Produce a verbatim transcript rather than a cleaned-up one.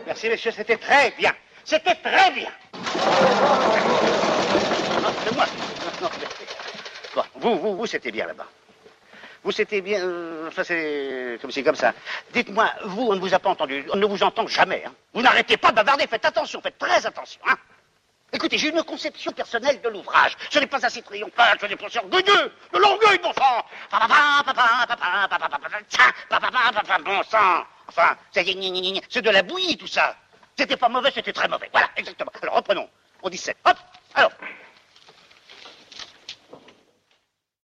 Merci, messieurs, c'était très bien. C'était très bien. Non, c'est moi. Non, bon, vous, vous, vous, c'était bien là-bas. Vous, c'était bien... Euh, enfin, c'est comme c'est comme ça. Dites-moi, vous, on ne vous a pas entendu. On ne vous entend jamais. Hein. Vous n'arrêtez pas de bavarder. Faites attention, faites très attention. Hein. Écoutez, j'ai une conception personnelle de l'ouvrage. Ce n'est pas assez triomphal, ce n'est pas assez orgueilleux. De l'orgueil, bon sang. Bon sang. Enfin, c'est de la bouillie, tout ça. C'était pas mauvais, c'était très mauvais. Voilà, exactement. Alors, reprenons. On dit sept. Hop. Alors...